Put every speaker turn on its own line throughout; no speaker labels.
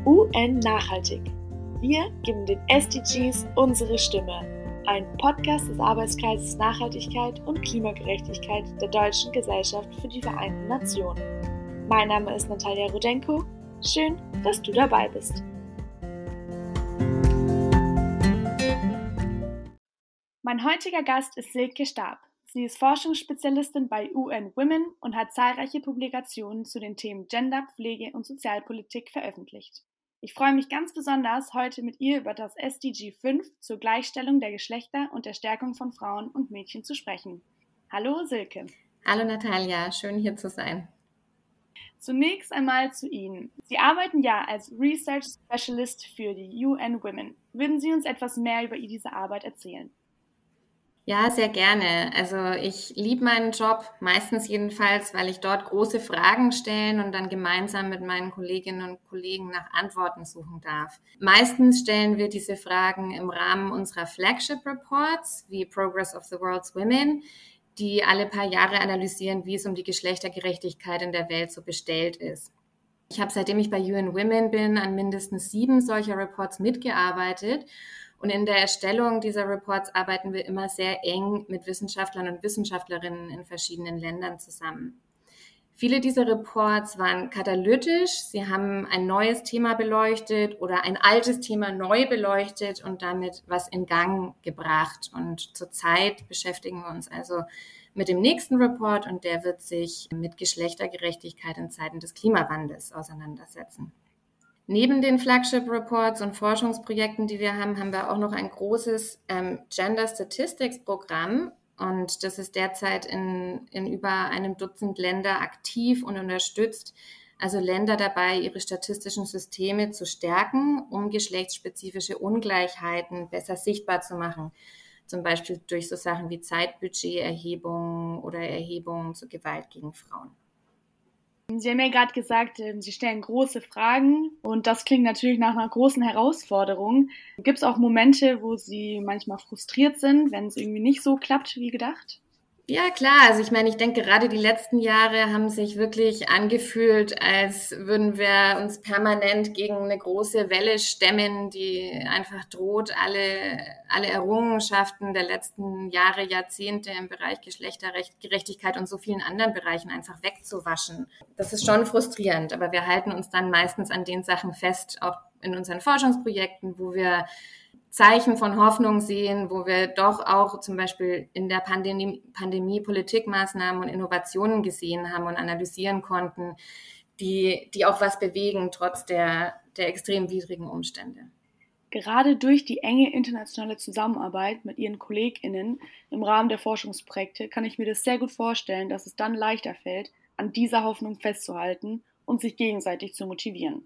UN Nachhaltig. Wir geben den SDGs unsere Stimme. Ein Podcast des Arbeitskreises Nachhaltigkeit und Klimagerechtigkeit der Deutschen Gesellschaft für die Vereinten Nationen. Mein Name ist Natalia Rudenko. Schön, dass du dabei bist. Mein heutiger Gast ist Silke Staab. Sie ist Forschungsspezialistin bei UN Women und hat zahlreiche Publikationen zu den Themen Gender, Pflege und Sozialpolitik veröffentlicht. Ich freue mich ganz besonders, heute mit ihr über das SDG 5 zur Gleichstellung der Geschlechter und der Stärkung von Frauen und Mädchen zu sprechen. Hallo Silke.
Hallo Natalia, schön hier zu sein.
Zunächst einmal zu Ihnen. Sie arbeiten ja als Research Specialist für die UN Women. Würden Sie uns etwas mehr über diese Arbeit erzählen?
Ja, sehr gerne. Also ich liebe meinen Job, meistens jedenfalls, weil ich dort große Fragen stellen und dann gemeinsam mit meinen Kolleginnen und Kollegen nach Antworten suchen darf. Meistens stellen wir diese Fragen im Rahmen unserer Flagship Reports, wie Progress of the World's Women, die alle paar Jahre analysieren, wie es um die Geschlechtergerechtigkeit in der Welt so bestellt ist. Ich habe, seitdem ich bei UN Women bin, an mindestens 7 solcher Reports mitgearbeitet. Und in der Erstellung dieser Reports arbeiten wir immer sehr eng mit Wissenschaftlern und Wissenschaftlerinnen in verschiedenen Ländern zusammen. Viele dieser Reports waren katalytisch. Sie haben ein neues Thema beleuchtet oder ein altes Thema neu beleuchtet und damit was in Gang gebracht. Und zurzeit beschäftigen wir uns also mit dem nächsten Report und der wird sich mit Geschlechtergerechtigkeit in Zeiten des Klimawandels auseinandersetzen. Neben den Flagship Reports und Forschungsprojekten, die wir haben wir auch noch ein großes Gender Statistics Programm und das ist derzeit in über einem Dutzend Länder aktiv und unterstützt also Länder dabei, ihre statistischen Systeme zu stärken, um geschlechtsspezifische Ungleichheiten besser sichtbar zu machen. Zum Beispiel durch so Sachen wie Zeitbudgeterhebungen oder Erhebungen zur Gewalt gegen Frauen.
Sie haben ja gerade gesagt, Sie stellen große Fragen und das klingt natürlich nach einer großen Herausforderung. Gibt es auch Momente, wo Sie manchmal frustriert sind, wenn es irgendwie nicht so klappt wie gedacht?
Ja, klar. Also ich meine, ich denke, gerade die letzten Jahre haben sich wirklich angefühlt, als würden wir uns permanent gegen eine große Welle stemmen, die einfach droht, alle Errungenschaften der letzten Jahre, Jahrzehnte im Bereich Geschlechtergerechtigkeit und so vielen anderen Bereichen einfach wegzuwaschen. Das ist schon frustrierend, aber wir halten uns dann meistens an den Sachen fest, auch in unseren Forschungsprojekten, wo wir Zeichen von Hoffnung sehen, wo wir doch auch zum Beispiel in der Pandemie Politikmaßnahmen und Innovationen gesehen haben und analysieren konnten, die auch was bewegen, trotz der extrem widrigen Umstände.
Gerade durch die enge internationale Zusammenarbeit mit Ihren KollegInnen im Rahmen der Forschungsprojekte kann ich mir das sehr gut vorstellen, dass es dann leichter fällt, an dieser Hoffnung festzuhalten und sich gegenseitig zu motivieren.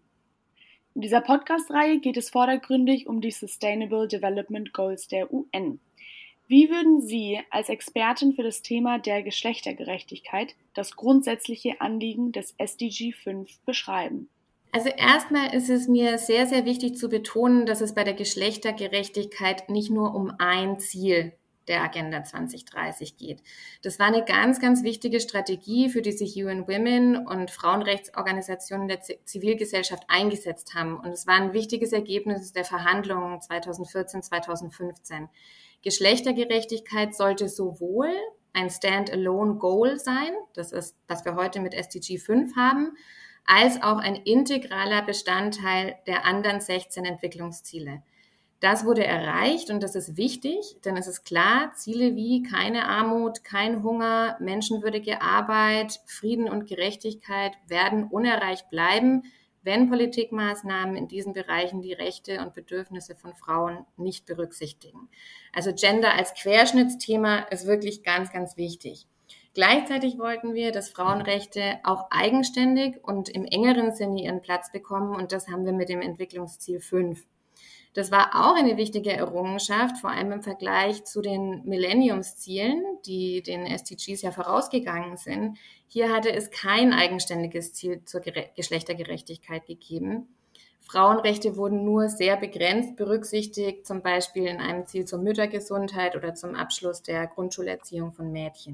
In dieser Podcast-Reihe geht es vordergründig um die Sustainable Development Goals der UN. Wie würden Sie als Expertin für das Thema der Geschlechtergerechtigkeit das grundsätzliche Anliegen des SDG 5 beschreiben?
Also erstmal ist es mir sehr, sehr wichtig zu betonen, dass es bei der Geschlechtergerechtigkeit nicht nur um ein Ziel der Agenda 2030 geht. Das war eine ganz, ganz wichtige Strategie, für die sich UN Women und Frauenrechtsorganisationen der Zivilgesellschaft eingesetzt haben. Und es war ein wichtiges Ergebnis der Verhandlungen 2014, 2015. Geschlechtergerechtigkeit sollte sowohl ein Stand-alone-Goal sein, das ist, was wir heute mit SDG 5 haben, als auch ein integraler Bestandteil der anderen 16 Entwicklungsziele. Das wurde erreicht und das ist wichtig, denn es ist klar, Ziele wie keine Armut, kein Hunger, menschenwürdige Arbeit, Frieden und Gerechtigkeit werden unerreicht bleiben, wenn Politikmaßnahmen in diesen Bereichen die Rechte und Bedürfnisse von Frauen nicht berücksichtigen. Also Gender als Querschnittsthema ist wirklich ganz, ganz wichtig. Gleichzeitig wollten wir, dass Frauenrechte auch eigenständig und im engeren Sinne ihren Platz bekommen und das haben wir mit dem Entwicklungsziel 5. Das war auch eine wichtige Errungenschaft, vor allem im Vergleich zu den Millenniumszielen, die den SDGs ja vorausgegangen sind. Hier hatte es kein eigenständiges Ziel zur Geschlechtergerechtigkeit gegeben. Frauenrechte wurden nur sehr begrenzt berücksichtigt, zum Beispiel in einem Ziel zur Müttergesundheit oder zum Abschluss der Grundschulerziehung von Mädchen.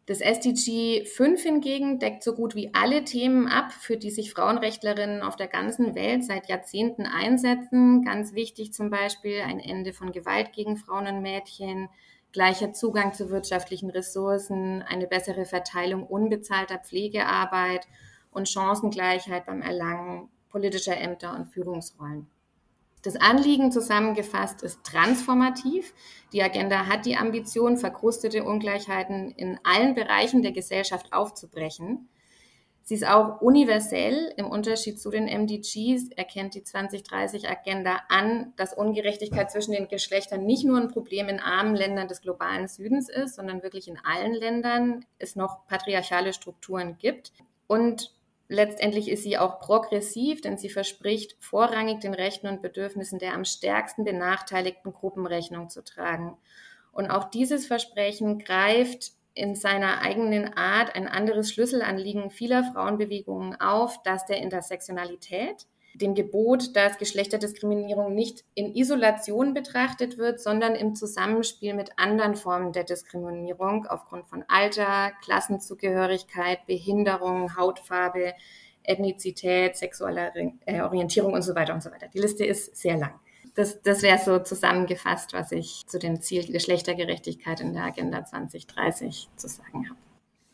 Das SDG 5 hingegen deckt so gut wie alle Themen ab, für die sich Frauenrechtlerinnen auf der ganzen Welt seit Jahrzehnten einsetzen. Ganz wichtig zum Beispiel ein Ende von Gewalt gegen Frauen und Mädchen, gleicher Zugang zu wirtschaftlichen Ressourcen, eine bessere Verteilung unbezahlter Pflegearbeit und Chancengleichheit beim Erlangen politischer Ämter und Führungsrollen. Das Anliegen zusammengefasst ist transformativ. Die Agenda hat die Ambition, verkrustete Ungleichheiten in allen Bereichen der Gesellschaft aufzubrechen. Sie ist auch universell. Im Unterschied zu den MDGs erkennt die 2030-Agenda an, dass Ungerechtigkeit zwischen den Geschlechtern nicht nur ein Problem in armen Ländern des globalen Südens ist, sondern wirklich in allen Ländern es noch patriarchale Strukturen gibt. Und letztendlich ist sie auch progressiv, denn sie verspricht, vorrangig den Rechten und Bedürfnissen der am stärksten benachteiligten Gruppen Rechnung zu tragen. Und auch dieses Versprechen greift in seiner eigenen Art ein anderes Schlüsselanliegen vieler Frauenbewegungen auf, das der Intersektionalität, dem Gebot, dass Geschlechterdiskriminierung nicht in Isolation betrachtet wird, sondern im Zusammenspiel mit anderen Formen der Diskriminierung aufgrund von Alter, Klassenzugehörigkeit, Behinderung, Hautfarbe, Ethnizität, sexueller Orientierung und so weiter und so weiter. Die Liste ist sehr lang. Das wäre so zusammengefasst, was ich zu dem Ziel Geschlechtergerechtigkeit in der Agenda 2030 zu sagen habe.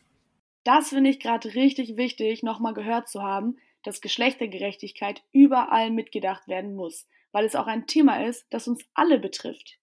Das finde ich gerade richtig wichtig, nochmal gehört zu haben, dass Geschlechtergerechtigkeit überall mitgedacht werden muss, weil es auch ein Thema ist, das uns alle betrifft.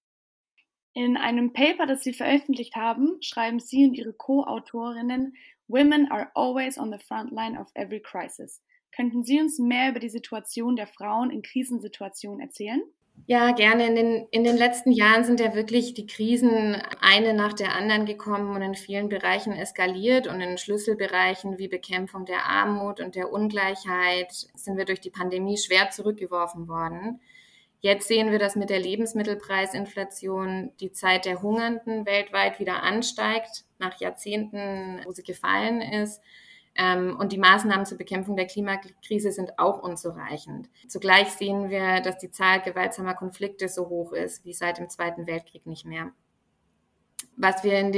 In einem Paper, das Sie veröffentlicht haben, schreiben Sie und Ihre Co-Autorinnen, Women are always on the front line of every crisis. Könnten Sie uns mehr über die Situation der Frauen in Krisensituationen erzählen?
Ja, gerne. In den letzten Jahren sind ja wirklich die Krisen eine nach der anderen gekommen und in vielen Bereichen eskaliert. Und in Schlüsselbereichen wie Bekämpfung der Armut und der Ungleichheit sind wir durch die Pandemie schwer zurückgeworfen worden. Jetzt sehen wir, dass mit der Lebensmittelpreisinflation die Zeit der Hungernden weltweit wieder ansteigt, nach Jahrzehnten, wo sie gefallen ist. Und die Maßnahmen zur Bekämpfung der Klimakrise sind auch unzureichend. Zugleich sehen wir, dass die Zahl gewaltsamer Konflikte so hoch ist wie seit dem Zweiten Weltkrieg nicht mehr. Was wir in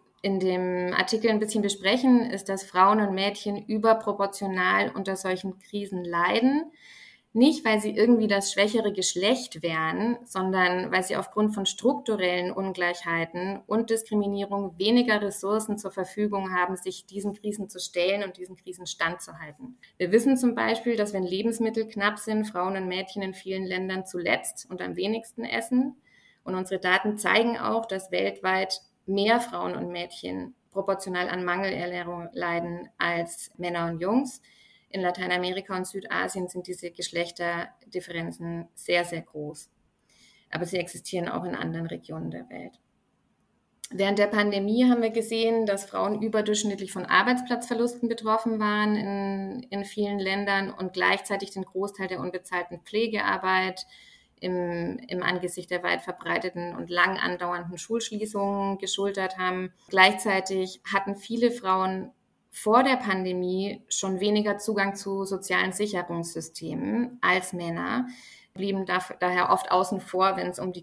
dem Artikel ein bisschen besprechen, ist, dass Frauen und Mädchen überproportional unter solchen Krisen leiden. Nicht, weil sie irgendwie das schwächere Geschlecht wären, sondern weil sie aufgrund von strukturellen Ungleichheiten und Diskriminierung weniger Ressourcen zur Verfügung haben, sich diesen Krisen zu stellen und diesen Krisen standzuhalten. Wir wissen zum Beispiel, dass wenn Lebensmittel knapp sind, Frauen und Mädchen in vielen Ländern zuletzt und am wenigsten essen. Und unsere Daten zeigen auch, dass weltweit mehr Frauen und Mädchen proportional an Mangelernährung leiden als Männer und Jungs. In Lateinamerika und Südasien sind diese Geschlechterdifferenzen sehr, sehr groß. Aber sie existieren auch in anderen Regionen der Welt. Während der Pandemie haben wir gesehen, dass Frauen überdurchschnittlich von Arbeitsplatzverlusten betroffen waren in vielen Ländern und gleichzeitig den Großteil der unbezahlten Pflegearbeit im Angesicht der weit verbreiteten und lang andauernden Schulschließungen geschultert haben. Gleichzeitig hatten viele Frauen vor der Pandemie schon weniger Zugang zu sozialen Sicherungssystemen als Männer, blieben daher oft außen vor, wenn es um die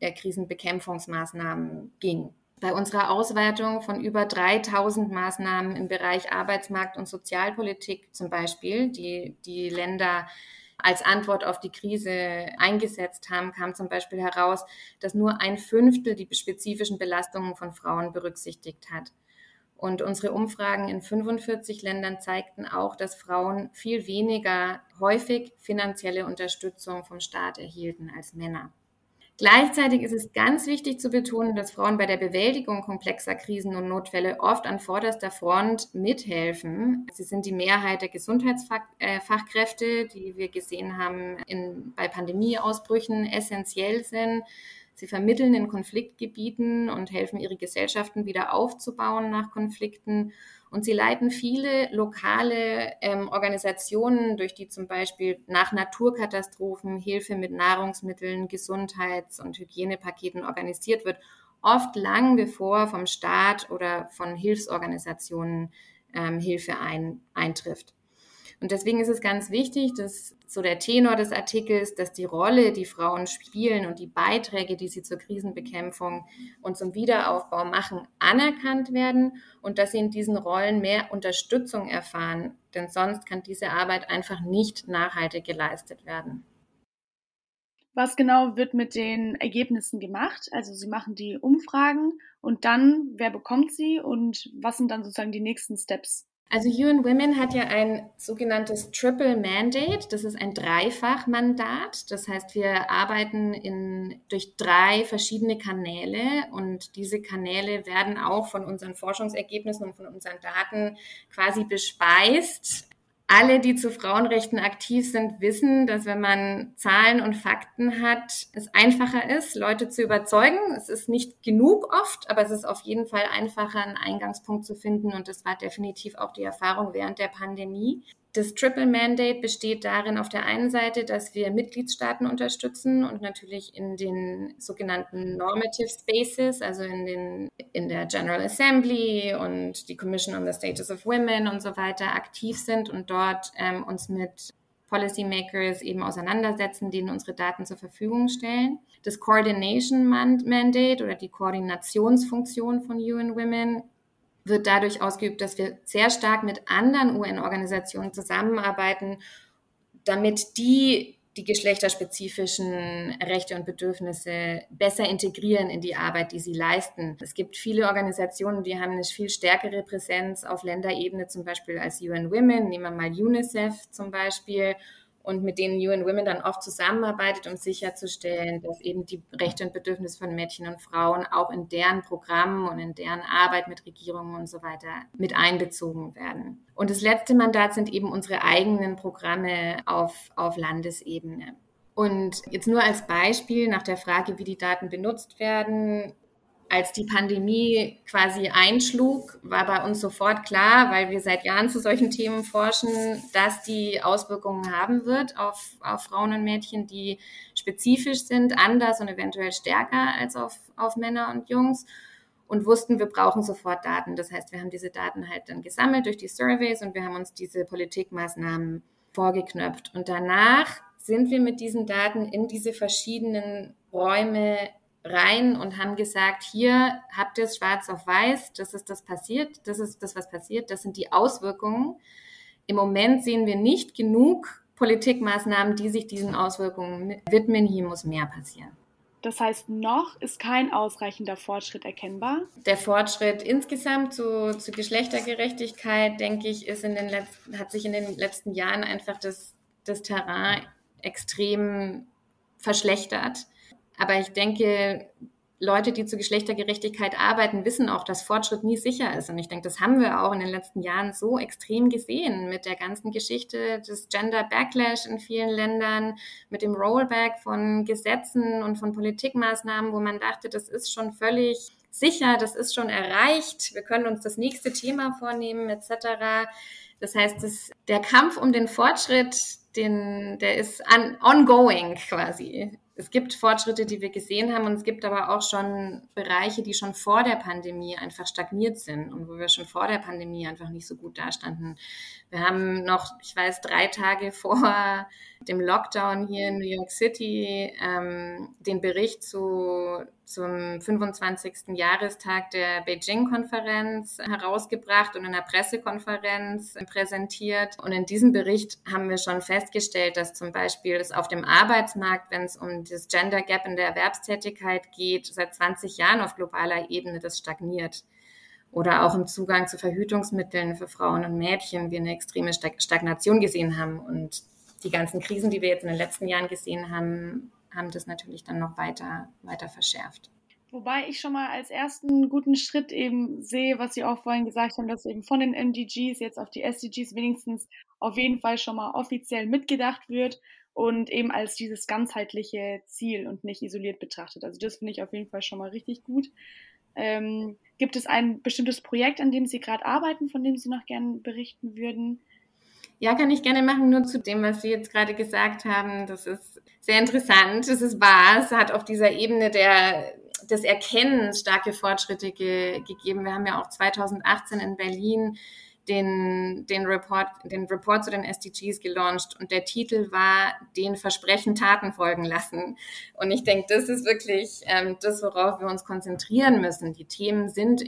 Krisenbekämpfungsmaßnahmen ging. Bei unserer Auswertung von über 3000 Maßnahmen im Bereich Arbeitsmarkt und Sozialpolitik zum Beispiel, die Länder als Antwort auf die Krise eingesetzt haben, kam zum Beispiel heraus, dass nur 1/5 die spezifischen Belastungen von Frauen berücksichtigt hat. Und unsere Umfragen in 45 Ländern zeigten auch, dass Frauen viel weniger häufig finanzielle Unterstützung vom Staat erhielten als Männer. Gleichzeitig ist es ganz wichtig zu betonen, dass Frauen bei der Bewältigung komplexer Krisen und Notfälle oft an vorderster Front mithelfen. Sie sind die Mehrheit der Gesundheitsfachkräfte, die wir gesehen haben bei Pandemieausbrüchen, essentiell sind. Sie vermitteln in Konfliktgebieten und helfen, ihre Gesellschaften wieder aufzubauen nach Konflikten. Und sie leiten viele lokale Organisationen, durch die zum Beispiel nach Naturkatastrophen Hilfe mit Nahrungsmitteln, Gesundheits- und Hygienepaketen organisiert wird, oft lang bevor vom Staat oder von Hilfsorganisationen Hilfe eintrifft. Und deswegen ist es ganz wichtig, dass so der Tenor des Artikels, dass die Rolle, die Frauen spielen und die Beiträge, die sie zur Krisenbekämpfung und zum Wiederaufbau machen, anerkannt werden und dass sie in diesen Rollen mehr Unterstützung erfahren. Denn sonst kann diese Arbeit einfach nicht nachhaltig geleistet werden.
Was genau wird mit den Ergebnissen gemacht? Also Sie machen die Umfragen und dann, wer bekommt sie und was sind dann sozusagen die nächsten Steps?
Also UN Women hat ja ein sogenanntes Triple Mandate. Das ist ein Dreifachmandat. Das heißt, wir arbeiten durch 3 verschiedene Kanäle und diese Kanäle werden auch von unseren Forschungsergebnissen und von unseren Daten quasi bespeist. Alle, die zu Frauenrechten aktiv sind, wissen, dass wenn man Zahlen und Fakten hat, es einfacher ist, Leute zu überzeugen. Es ist nicht genug oft, aber es ist auf jeden Fall einfacher, einen Eingangspunkt zu finden. Und das war definitiv auch die Erfahrung während der Pandemie. Das Triple Mandate besteht darin auf der einen Seite, dass wir Mitgliedstaaten unterstützen und natürlich in den sogenannten Normative Spaces, also in der General Assembly und die Commission on the Status of Women und so weiter aktiv sind und dort uns mit Policymakers eben auseinandersetzen, denen unsere Daten zur Verfügung stellen. Das Coordination Mandate oder die Koordinationsfunktion von UN Women wird dadurch ausgeübt, dass wir sehr stark mit anderen UN-Organisationen zusammenarbeiten, damit die geschlechterspezifischen Rechte und Bedürfnisse besser integrieren in die Arbeit, die sie leisten. Es gibt viele Organisationen, die haben eine viel stärkere Präsenz auf Länderebene, zum Beispiel als UN Women. Nehmen wir mal UNICEF zum Beispiel. Und mit denen UN Women dann oft zusammenarbeitet, um sicherzustellen, dass eben die Rechte und Bedürfnisse von Mädchen und Frauen auch in deren Programmen und in deren Arbeit mit Regierungen und so weiter mit einbezogen werden. Und das letzte Mandat sind eben unsere eigenen Programme auf Landesebene. Und jetzt nur als Beispiel nach der Frage, wie die Daten benutzt werden. Als die Pandemie quasi einschlug, war bei uns sofort klar, weil wir seit Jahren zu solchen Themen forschen, dass die Auswirkungen haben wird auf Frauen und Mädchen, die spezifisch sind, anders und eventuell stärker als auf Männer und Jungs. Und wussten, wir brauchen sofort Daten. Das heißt, wir haben diese Daten halt dann gesammelt durch die Surveys und wir haben uns diese Politikmaßnahmen vorgeknöpft. Und danach sind wir mit diesen Daten in diese verschiedenen Räume rein und haben gesagt, hier habt ihr es schwarz auf weiß, das ist das passiert, das ist das, was passiert, das sind die Auswirkungen. Im Moment sehen wir nicht genug Politikmaßnahmen, die sich diesen Auswirkungen widmen. Hier muss mehr passieren.
Das heißt, noch ist kein ausreichender Fortschritt erkennbar?
Der Fortschritt insgesamt zu Geschlechtergerechtigkeit, denke ich, hat sich in den letzten Jahren einfach das Terrain extrem verschlechtert. Aber ich denke, Leute, die zur Geschlechtergerechtigkeit arbeiten, wissen auch, dass Fortschritt nie sicher ist. Und ich denke, das haben wir auch in den letzten Jahren so extrem gesehen mit der ganzen Geschichte des Gender Backlash in vielen Ländern, mit dem Rollback von Gesetzen und von Politikmaßnahmen, wo man dachte, das ist schon völlig sicher, das ist schon erreicht, wir können uns das nächste Thema vornehmen, etc. Das heißt, der Kampf um den Fortschritt, der ist ongoing quasi. Es gibt Fortschritte, die wir gesehen haben und es gibt aber auch schon Bereiche, die schon vor der Pandemie einfach stagniert sind und wo wir schon vor der Pandemie einfach nicht so gut dastanden. Wir haben noch, 3 Tage vor dem Lockdown hier in New York City den Bericht zum 25. Jahrestag der Beijing-Konferenz herausgebracht und in einer Pressekonferenz präsentiert. Und in diesem Bericht haben wir schon festgestellt, dass zum Beispiel es auf dem Arbeitsmarkt, wenn es um das Gender Gap in der Erwerbstätigkeit geht, seit 20 Jahren auf globaler Ebene das stagniert. Oder auch im Zugang zu Verhütungsmitteln für Frauen und Mädchen wir eine extreme Stagnation gesehen haben. Und die ganzen Krisen, die wir jetzt in den letzten Jahren gesehen haben, haben das natürlich dann noch weiter verschärft.
Wobei ich schon mal als ersten guten Schritt eben sehe, was Sie auch vorhin gesagt haben, dass eben von den MDGs jetzt auf die SDGs wenigstens auf jeden Fall schon mal offiziell mitgedacht wird und eben als dieses ganzheitliche Ziel und nicht isoliert betrachtet. Also das finde ich auf jeden Fall schon mal richtig gut. Gibt es ein bestimmtes Projekt, an dem Sie gerade arbeiten, von dem Sie noch gerne berichten würden?
Ja, kann ich gerne machen, nur zu dem, was Sie jetzt gerade gesagt haben. Das ist sehr interessant, das ist wahr. Es hat auf dieser Ebene des Erkennens starke Fortschritte gegeben. Wir haben ja auch 2018 in Berlin den Report zu den SDGs gelauncht und der Titel war "Den Versprechen Taten folgen lassen". Und ich denke, das ist wirklich das, worauf wir uns konzentrieren müssen. Die Themen sind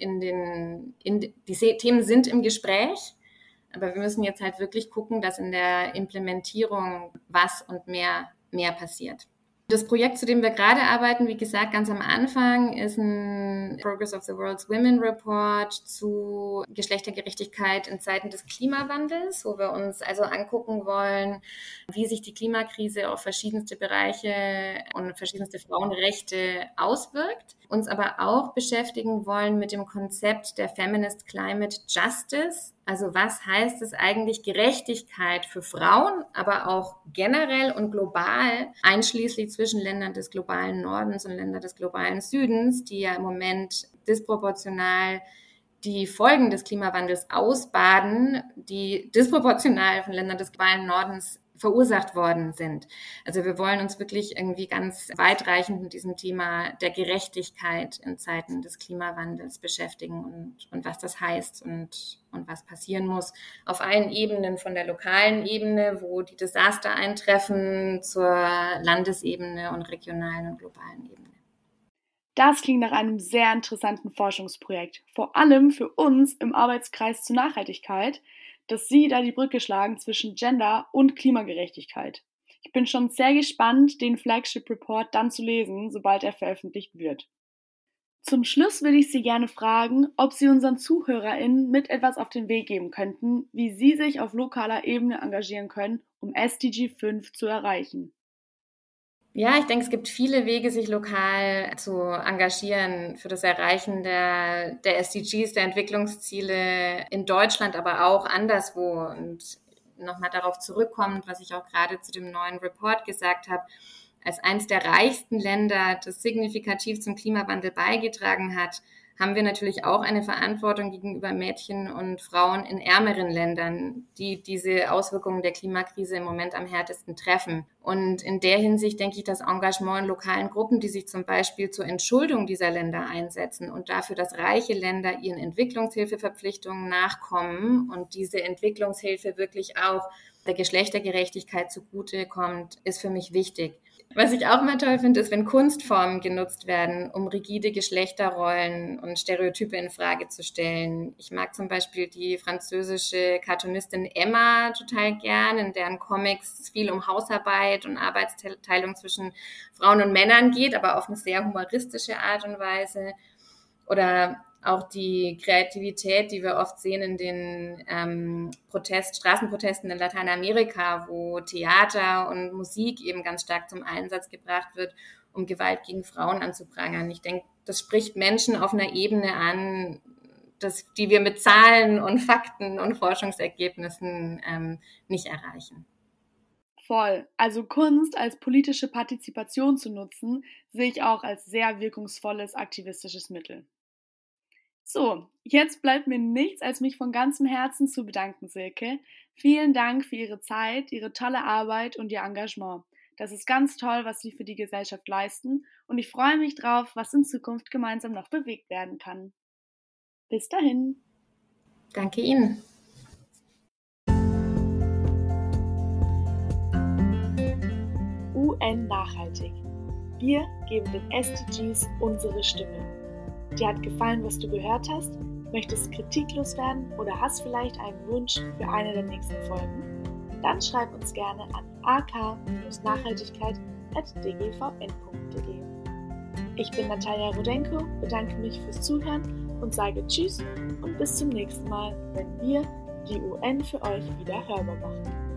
die Themen sind im Gespräch, aber wir müssen jetzt halt wirklich gucken, dass in der Implementierung was und mehr passiert. Das Projekt, zu dem wir gerade arbeiten, wie gesagt, ganz am Anfang, ist ein Progress of the World's Women Report zu Geschlechtergerechtigkeit in Zeiten des Klimawandels, wo wir uns also angucken wollen, wie sich die Klimakrise auf verschiedenste Bereiche und verschiedenste Frauenrechte auswirkt. Uns aber auch beschäftigen wollen mit dem Konzept der Feminist Climate Justice. Also was heißt es eigentlich, Gerechtigkeit für Frauen, aber auch generell und global, einschließlich zwischen Ländern des globalen Nordens und Ländern des globalen Südens, die ja im Moment disproportional die Folgen des Klimawandels ausbaden, die disproportional von Ländern des globalen Nordens verursacht worden sind. Also wir wollen uns wirklich irgendwie ganz weitreichend mit diesem Thema der Gerechtigkeit in Zeiten des Klimawandels beschäftigen und was das heißt und was passieren muss auf allen Ebenen, von der lokalen Ebene, wo die Desaster eintreffen, zur Landesebene und regionalen und globalen Ebene.
Das klingt nach einem sehr interessanten Forschungsprojekt, vor allem für uns im Arbeitskreis zur Nachhaltigkeit, dass Sie da die Brücke schlagen zwischen Gender und Klimagerechtigkeit. Ich bin schon sehr gespannt, den Flagship Report dann zu lesen, sobald er veröffentlicht wird. Zum Schluss will ich Sie gerne fragen, ob Sie unseren ZuhörerInnen mit etwas auf den Weg geben könnten, wie Sie sich auf lokaler Ebene engagieren können, um SDG 5 zu erreichen.
Ja, ich denke, es gibt viele Wege, sich lokal zu engagieren für das Erreichen der SDGs, der Entwicklungsziele in Deutschland, aber auch anderswo. Und nochmal darauf zurückkommend, was ich auch gerade zu dem neuen Report gesagt habe, als eines der reichsten Länder, das signifikativ zum Klimawandel beigetragen hat, haben wir natürlich auch eine Verantwortung gegenüber Mädchen und Frauen in ärmeren Ländern, die diese Auswirkungen der Klimakrise im Moment am härtesten treffen. Und in der Hinsicht denke ich, das Engagement in lokalen Gruppen, die sich zum Beispiel zur Entschuldung dieser Länder einsetzen und dafür, dass reiche Länder ihren Entwicklungshilfeverpflichtungen nachkommen und diese Entwicklungshilfe wirklich auch der Geschlechtergerechtigkeit zugutekommt, ist für mich wichtig. Was ich auch mal toll finde, ist, wenn Kunstformen genutzt werden, um rigide Geschlechterrollen und Stereotype in Frage zu stellen. Ich mag zum Beispiel die französische Cartoonistin Emma total gern, in deren Comics viel um Hausarbeit und Arbeitsteilung zwischen Frauen und Männern geht, aber auf eine sehr humoristische Art und Weise. Oder auch die Kreativität, die wir oft sehen in den Straßenprotesten in Lateinamerika, wo Theater und Musik eben ganz stark zum Einsatz gebracht wird, um Gewalt gegen Frauen anzuprangern. Ich denke, das spricht Menschen auf einer Ebene an, die wir mit Zahlen und Fakten und Forschungsergebnissen nicht erreichen.
Voll. Also Kunst als politische Partizipation zu nutzen, sehe ich auch als sehr wirkungsvolles aktivistisches Mittel. So, jetzt bleibt mir nichts, als mich von ganzem Herzen zu bedanken, Silke. Vielen Dank für Ihre Zeit, Ihre tolle Arbeit und Ihr Engagement. Das ist ganz toll, was Sie für die Gesellschaft leisten und ich freue mich drauf, was in Zukunft gemeinsam noch bewegt werden kann. Bis dahin.
Danke Ihnen.
UN Nachhaltig. Wir geben den SDGs unsere Stimme. Dir hat gefallen, was du gehört hast? Möchtest kritiklos werden oder hast vielleicht einen Wunsch für eine der nächsten Folgen? Dann schreib uns gerne an ak-nachhaltigkeit@dgvn.de. Ich bin Natalia Rudenko, bedanke mich fürs Zuhören und sage Tschüss und bis zum nächsten Mal, wenn wir die UN für euch wieder hörbar machen.